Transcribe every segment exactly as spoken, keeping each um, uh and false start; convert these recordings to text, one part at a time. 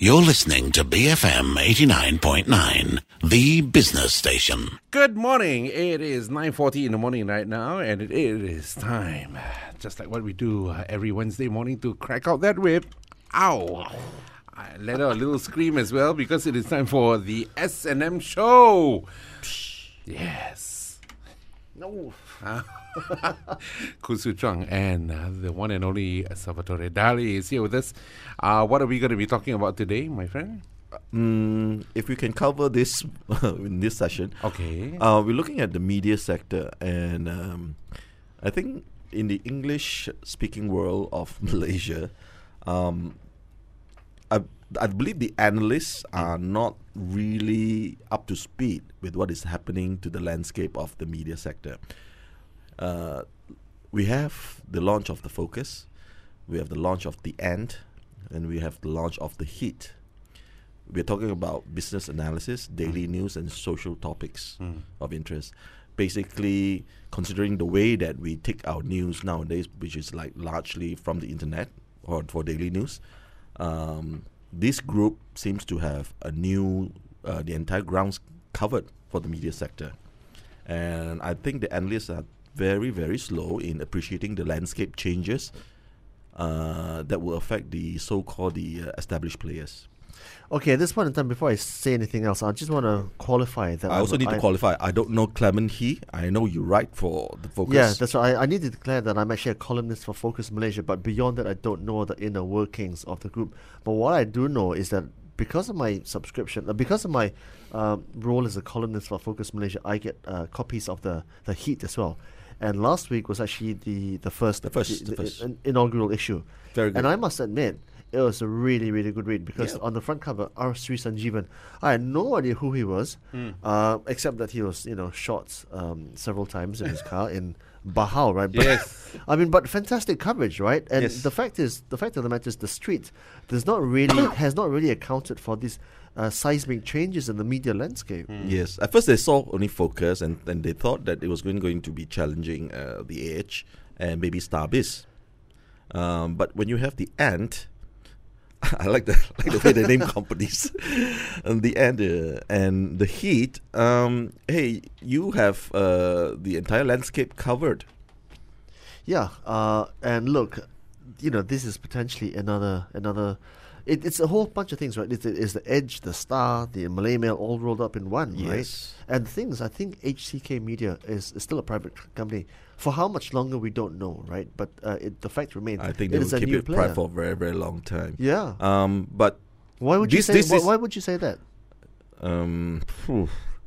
You're listening to B F M eighty-nine point nine, the business station. Good morning. It is nine forty in the morning right now, and it is time, just like what we do uh, every Wednesday morning, to crack out that whip. Ow! I let out a little scream as well because it is time for the S and M show. Yes. No. Kusu Chung and uh, the one and only Salvatore Dali is here with us. Uh, what are we going to be talking about today, my friend? Mm, if we can cover this in this session, okay. Uh, we're looking at the media sector, and um, I think in the English-speaking world of Malaysia, um, I, I believe the analysts are not really up to speed with what is happening to the landscape of the media sector. Uh, we have the launch of the Focus, we have the launch of the Ant, and we have the launch of the Heat. We're talking about business analysis, daily mm. news, and social topics mm. of interest. Basically, considering the way that we take our news nowadays, which is like largely from the internet or for daily news, um, this group seems to have a new, uh, the entire grounds covered for the media sector. And I think the analysts are very, very slow in appreciating the landscape changes uh, that will affect the so-called the uh, established players. Okay, at this point in time, before I say anything else, I just want to qualify that. I also I'm, need I, to qualify. I don't know Clement He. I know you write for the Focus. Yeah, that's right. I, I need to declare that I'm actually a columnist for Focus Malaysia, but beyond that, I don't know the inner workings of the group. But what I do know is that because of my subscription, uh, because of my um, role as a columnist for Focus Malaysia, I get uh, copies of the, the Heat as well. And last week was actually the, the first, the first, the, the first. the inaugural issue. Very good. And I must admit, it was a really, really good read because yeah. on the front cover, R. Sri Sanjeevan, I had no idea who he was, mm. uh, except that he was, you know, shot um, several times in his car in Bahau, right? But, yes. I mean, but fantastic coverage, right? And yes. the fact is, the fact of the matter is, the street does not really has not really accounted for these uh, seismic changes in the media landscape. Mm. Yes, at first they saw only Focus, and then they thought that it was going, going to be challenging uh, the Age and maybe Starbiz. Um, but when you have the Ant, I like the like the way they name companies, and the Ant uh, and the Heat. Um, hey, you have uh, the entire landscape covered. Yeah, uh, and look, you know, this is potentially another another. It, it's a whole bunch of things, right? It's, it's the Edge, the Star, the Malay Mail, all rolled up in one, yes. right? And things, I think H C K Media is, is still a private company. For how much longer, we don't know, right? But uh, it, the fact remains, I think it they is will a keep new it player. private for a very, very long time. Yeah. Um, but why would this, you say? this Why, is, why would you say that? Um, phew.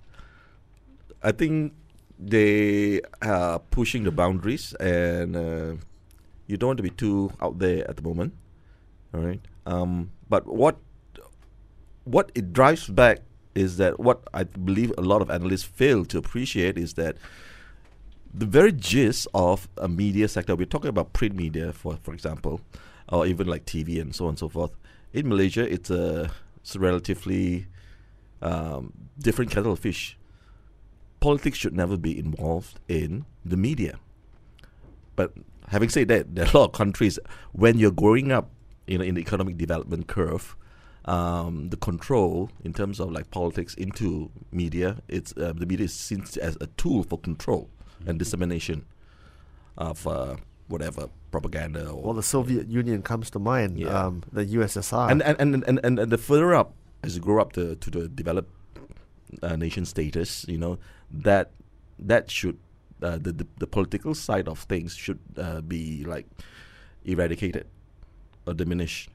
I think they are pushing the boundaries, and uh, you don't want to be too out there at the moment. All right. Um, but what what it drives back is that what I believe a lot of analysts fail to appreciate is that the very gist of a media sector, we're talking about print media, for for example, or even like T V and so on and so forth. In Malaysia, it's a, it's a relatively um, different kettle of fish. Politics should never be involved in the media. But having said that, there are a lot of countries, when you're growing up in, in the economic development curve, um, the control in terms of like politics into media, it's uh, the media is seen as a tool for control and dissemination of uh, whatever propaganda. Or, well, the Soviet Union comes to mind, yeah. um, the U S S R. And and, and, and, and and the further up, as you grow up to, to the developed uh, nation status, you know, that that should, uh, the, the, the political side of things should uh, be like eradicated or diminished.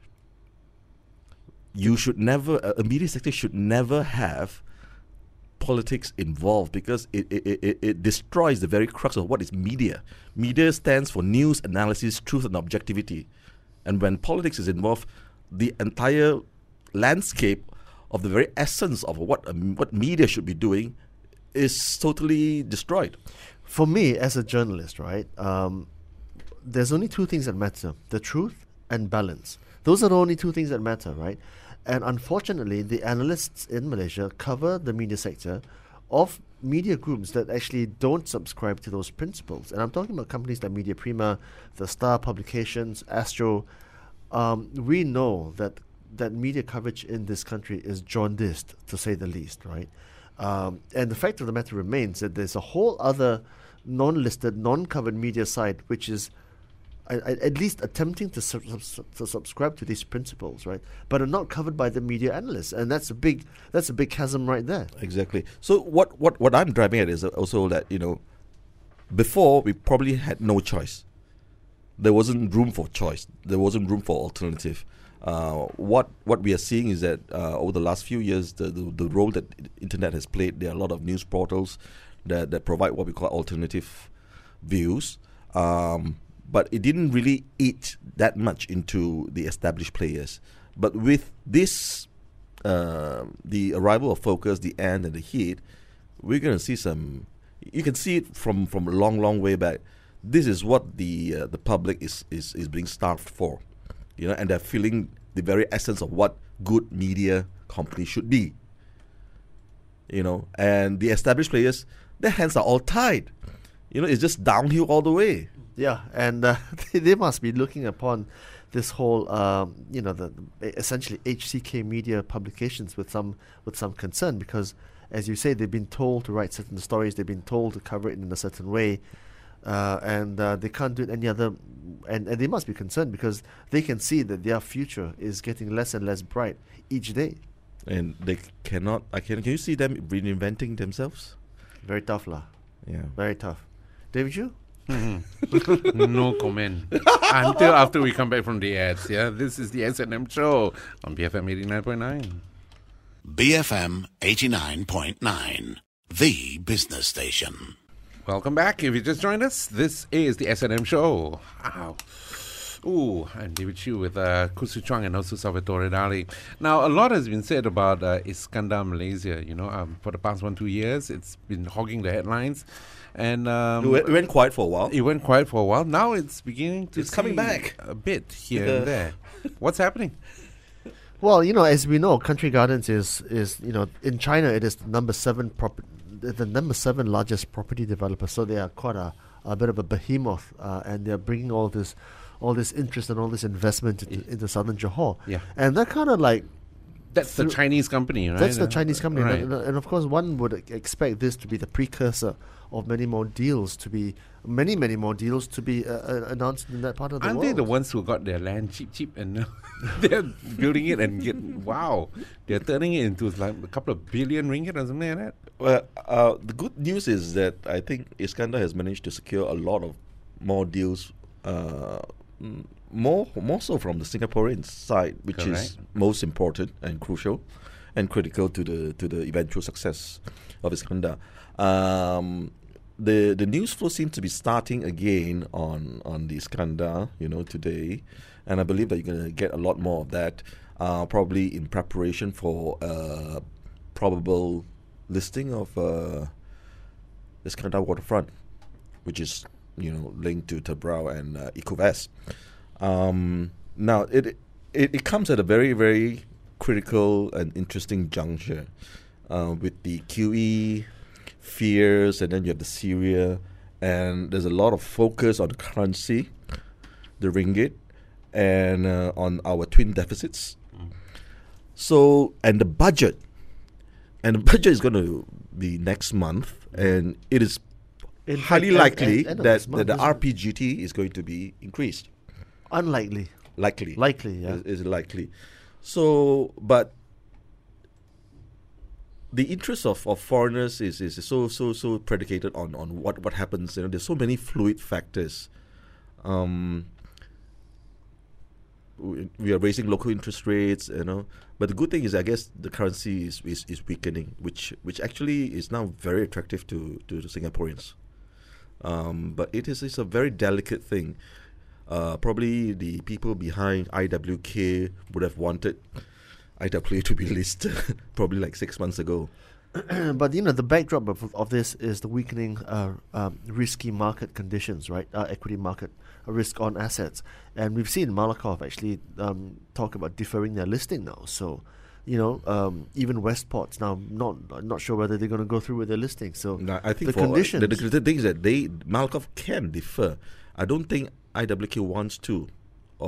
You should never, uh, a media sector should never have politics involved because it, it, it, it destroys the very crux of what is media. Media stands for news, analysis, truth, and objectivity. And when politics is involved, the entire landscape of the very essence of what uh, what media should be doing is totally destroyed. For me, as a journalist, right, um, there's only two things that matter: the truth and balance. Those are the only two things that matter, right? And unfortunately, the analysts in Malaysia cover the media sector of media groups that actually don't subscribe to those principles. And I'm talking about companies like Media Prima, the Star Publications, Astro. Um, we know that that media coverage in this country is jaundiced, to say the least, right? Um, and the fact of the matter remains that there's a whole other non-listed, non-covered media side which is I, I, at least attempting to, sub- sub- to subscribe to these principles, right? But are not covered by the media analysts, and that's a big that's a big chasm right there. Exactly. So what, what, what I'm driving at is also that, you know, before we probably had no choice. There wasn't room for choice. There wasn't room for alternative. Uh, what what we are seeing is that uh, over the last few years, the, the the role that internet has played, there are a lot of news portals that, that provide what we call alternative views. Um, but it didn't really eat that much into the established players. But with this, uh, the arrival of Focus, the Ant, and the Hit, we're going to see some. You can see it from, from a long, long way back. This is what the uh, the public is, is, is being starved for, you know, and they're feeling the very essence of what good media company should be, you know. And the established players, their hands are all tied, you know. It's just downhill all the way. Yeah, and uh, they, they must be looking upon this whole, um, you know, the, the essentially H C K media publications with some with some concern, because, as you say, they've been told to write certain stories, they've been told to cover it in a certain way, uh, and uh, they can't do it any other. And, and they must be concerned because they can see that their future is getting less and less bright each day. And they cannot. I can. Can you see them reinventing themselves? Very tough, lah. Yeah. Very tough. David Chu? Mm-hmm. No comment until after we come back from the ads. Yeah, this is the S and M show on B F M eighty-nine point nine. B F M eighty-nine point nine, the business station. Welcome back. If you just joined us, this is the S and M show. Wow. Ooh, I'm David Chu with uh, Kusu Chuang and also Salvatore Dali. Now, a lot has been said about uh, Iskandar Malaysia. You know, um, for the past one, two years, it's been hogging the headlines. And um, It went, it went quiet for a while. It went quiet for a while. Now it's beginning to It's coming see back. a bit here The- and there. What's happening? Well, you know, as we know, Country Gardens is, is you know, in China, it is the number seven prop- the number seven largest property developer. So they are quite a, a bit of a behemoth, uh, and they're bringing all this, all this interest and all this investment into, into southern Johor. Yeah. And that kind of like That's the Through- Chinese company, right? that's the Uh, Chinese company, Right. and, and of course, one would e- expect this to be the precursor of many more deals to be, many many more deals to be uh, uh, announced in that part of the Aren't world. they the ones who got their land cheap, cheap, and now they're building it and get wow, they're turning it into like a couple of billion ringgit or something like that. Well, uh, the good news is that I think Iskandar has managed to secure a lot of more deals, uh, mm, more more so from the Singaporean side, which is Correct. most important and crucial, and critical to the to the eventual success of Iskandar. Um, the the news flow seems to be starting again on on the Iskandar, you know, today, and I believe that you're going to get a lot more of that, uh, probably in preparation for uh, probable listing of uh, Iskandar Waterfront, which is, you know, linked to Tebrau and uh, Ecovest. Um, now it, it it comes at a very very critical and interesting juncture, uh, with the Q E fears, and then you have the Syria, and there's a lot of focus on the currency, the ringgit, and uh, on our twin deficits. So, and the budget, and the budget is going to be next month, and it is In highly fact, end- likely end- end of that, this month, that the isn't it? R P G T is going to be increased. Unlikely. Likely. Likely, yeah. Is, is likely. So, but the interest of, of foreigners is, is so so so predicated on, on what, what happens. You know, there's so many fluid factors. Um, we, we are raising local interest rates, you know. But the good thing is, I guess, the currency is, is, is weakening, which which actually is now very attractive to, to the Singaporeans. Um, but it is it's a very delicate thing. Uh, probably the people behind I W K would have wanted I W K to be listed probably like six months ago. But you know, the backdrop of, of this is the weakening uh, um, risky market conditions, right? Uh, equity market uh, risk on assets, and we've seen Malakoff actually um, talk about deferring their listing now. So, you know, um, even Westport's now not not sure whether they're going to go through with their listing. So Now, I think the for, uh, conditions. the, the, the thing is that they Malakoff can defer. I don't think I W K wants to or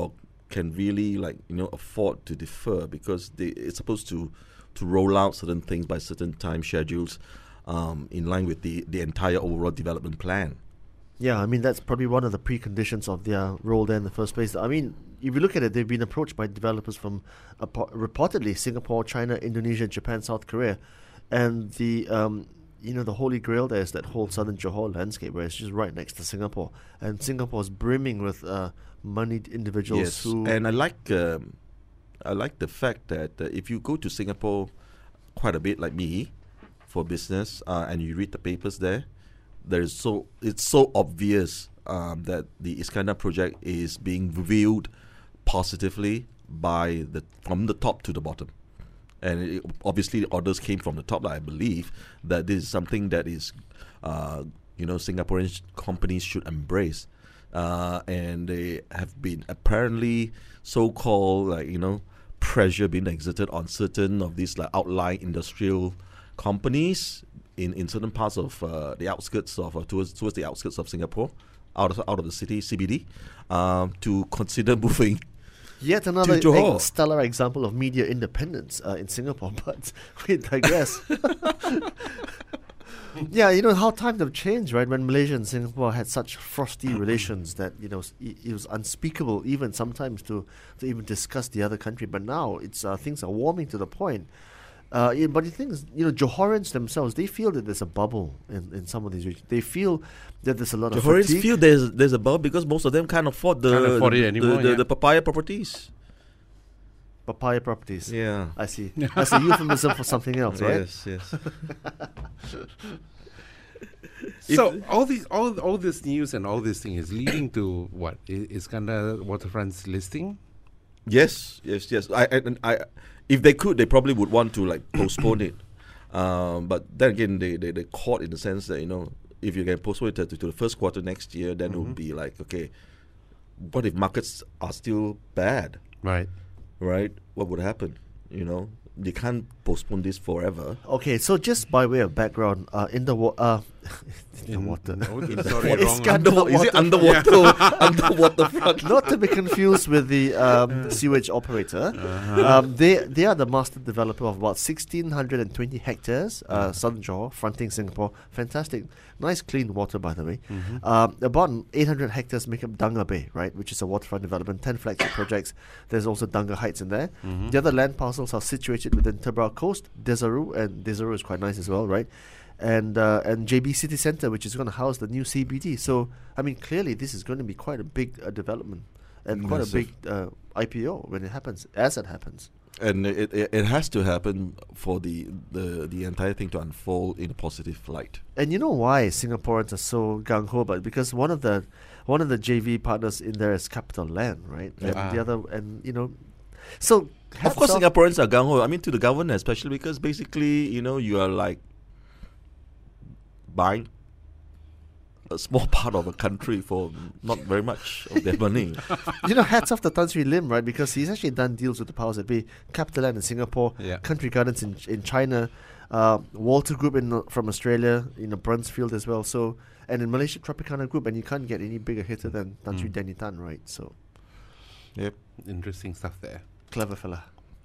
can really like you know afford to defer because they it's supposed to to roll out certain things by certain time schedules um, in line with the the entire overall development plan. Yeah, I mean, that's probably one of the preconditions of their role there in the first place. I mean, if you look at it, they've been approached by developers from uh, reportedly Singapore, China, Indonesia, Japan, South Korea. And the, um, you know, the holy grail there is that whole southern Johor landscape where it's just right next to Singapore. And Singapore is brimming with uh, moneyed individuals Yes, who... and I like um, I like the fact that uh, if you go to Singapore quite a bit like me for business uh, and you read the papers there, there's so it's so obvious um, that the Iskandar project is being viewed positively by the from the top to the bottom, and it, obviously the orders came from the top. I believe that this is something that is, uh, you know, Singaporean sh- companies should embrace, uh, and they have been apparently so-called like you know pressure being exerted on certain of these like outlying industrial companies in, in certain parts of uh, the outskirts of uh, towards towards the outskirts of Singapore, out of out of the city C B D, um, to consider moving. Yet another to Johor. ex- stellar example of media independence uh, in Singapore, but we digress. Yeah, you know how times have changed, right? When Malaysia and Singapore had such frosty relations that you know s- it, it was unspeakable, even sometimes to to even discuss the other country. But now it's uh, things are warming to the point. Uh, yeah, but the thing is, you know, Johorians themselves, they feel that there's a bubble in, in some of these regions. They feel that there's a lot of Johorians fatigue. feel there's there's a bubble because most of them can't afford the Can't afford it the, anymore, the, the, yeah. the papaya properties. Papaya properties. Yeah. I see. That's a euphemism for something else, right? Yes, yes. So all these, all all this news and all this thing is leading to what? I- Iskandar Waterfront's listing? Yes, yes, yes. I, I, and I, if they could, they probably would want to like postpone it. Um, but then again, they they they caught in the sense that you know, if you can postpone it to, to the first quarter next year, then it would be like, okay, what if markets are still bad, Right. right? What would happen? You know, they can't postpone this forever. Okay, so just by way of background, uh, in the wa- uh, in the In- water. no, sorry, It's wrong. kind Underwater, is it underwater? Underwater front. Not to be confused with the um, sewage operator. Um, they they are the master developer of about sixteen hundred twenty hectares, uh, Southern Johor, fronting Singapore. Fantastic, nice clean water, by the way. Um, about eight hundred hectares make up Danga Bay, right, which is a waterfront development. Ten flagship projects. There's also Danga Heights in there. The other land parcels are situated within Tebra Coast, Desaru, and Desaru is quite nice as well, right? And uh, and J B City Centre, which is going to house the new C B D. So, I mean, clearly this is going to be quite a big uh, development and quite a Massive. big uh, I P O when it happens, as it happens. And it, it it has to happen for the, the the entire thing to unfold in a positive light. And you know why Singaporeans are so gung ho? But because one of the one of the J V partners in there is Capital Land, right? And Ah. the other, and you know, so Of hats course, off- Singaporeans are gung ho. I mean, to the government especially because basically, you know, you are like buying a small part of a country for not very much of their money. you know, hats off to Tan Sri Lim, right? Because he's actually done deals with the powers that be. Capital Land in Singapore, Yeah. Country Gardens in in China, uh, Walter Group in uh, from Australia, you know, Brunsfield as well. So, and in Malaysia, Tropicana Group, and you can't get any bigger hitter than Tan Sri Danny Tan, right? So, Yep. Interesting stuff there. clever fella.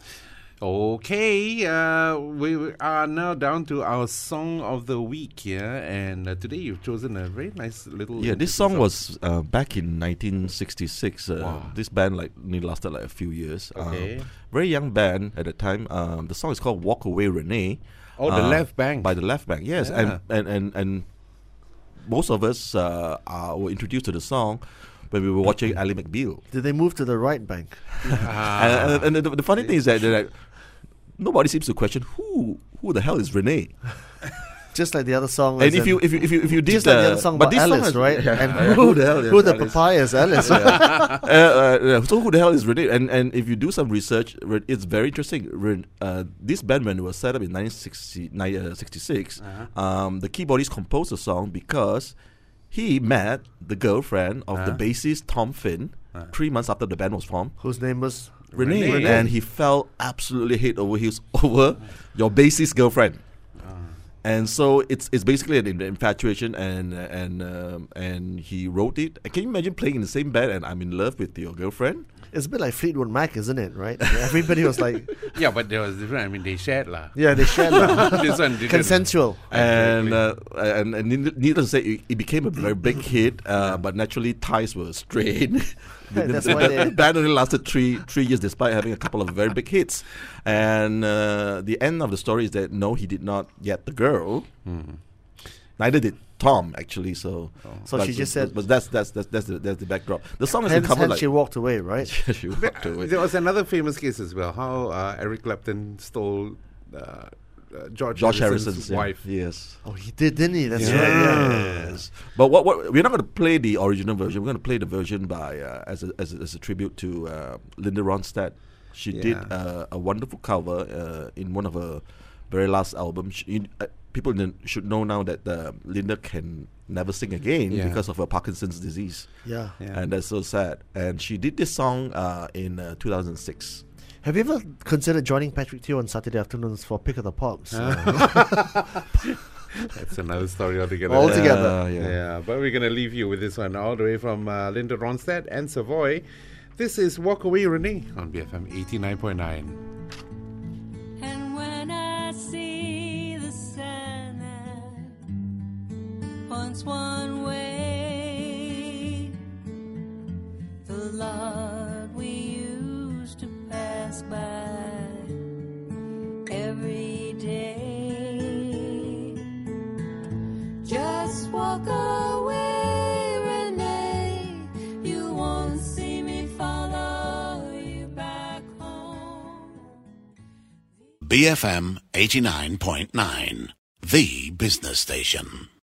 Okay, uh, we we are now down to our song of the week here, and uh, today you've chosen a very nice little. Yeah, this interesting song was uh, back in nineteen sixty-six. Uh, Wow. This band like only lasted like a few years. Okay. Um, very young band at the time. Um, the song is called "Walk Away, Renee." Oh, the uh, Left Bank. by the Left Bank. Yes, Yeah. and, and and and most of us uh, are, were introduced to the song when we were watching Ally McBeal. Did they move to the right bank? Ah. And, and, and the, the funny thing is that they're like, nobody seems to question who who the hell is Renee. Just like the other song. And was if in- you if you if you if you did just like the the- other song but about this song Alice, has- right? Yeah, And yeah, who, who the hell is who the Alice? papayas, Alice? uh, uh, uh, so who the hell is Renee? And and if you do some research, re- it's very interesting. Ren- uh, this band when it was set up in nineteen sixty-six, Uh-huh. um, the keyboardist composed the song because he met the girlfriend of the Uh-huh. bassist Tom Finn Uh-huh. three months after the band was formed. Whose name was Renee. Renee. And he fell absolutely head over heels over your bassist girlfriend. And so it's it's basically an in- infatuation, and and um, and he wrote it. Can you imagine playing in the same band and I'm in love with your girlfriend? It's a bit like Fleetwood Mac, isn't it? Right? Everybody was like, Yeah, but there was different. I mean, they shared lah. yeah, they shared lah. This one didn't. Consensual. And, uh, and and need- needless to say, it, it became a very big hit. Uh, but naturally, ties were strained. the, That's the- why the they- band only lasted three three years, despite having a couple of very big hits. And uh, the end of the story is that no, he did not get the girl. Neither did Tom, actually. So, So but, she just but, said- but that's that's that's that's the, that's the backdrop. The song has been Hence, covered hence like she walked away, right? she walked away. There was another famous case as well. How uh, Eric Clapton stole uh, uh, George, George Harrison's Harrison's yeah. wife. Yes. Oh, he did, didn't he? That's Yeah. right. Yeah. Yes, but what, what we're not going to play the original version. We're going to play the version by uh, as, a, as a as a tribute to uh, Linda Ronstadt. She did Yeah. uh, a wonderful cover uh, in one of her very last albums. She, you- uh, people kn- should know now that uh, Linda can never sing again Yeah. because of her Parkinson's disease, Yeah. Yeah. and that's so sad. And she did this song uh, in uh, two thousand six. Have you ever considered joining Patrick Teo on Saturday afternoons for Pick of the Pops? That's another story altogether. Altogether. Uh, Yeah. yeah. but we're going to leave you with this one all the way from uh, Linda Ronstadt and Savoy. This is Walk Away Renee on B F M eighty-nine point nine. And when I see the sign that points one way, the Lord we used to pass by every day, just walk away, Renee. You won't see me follow you back home. B F M eighty-nine point nine, the business station.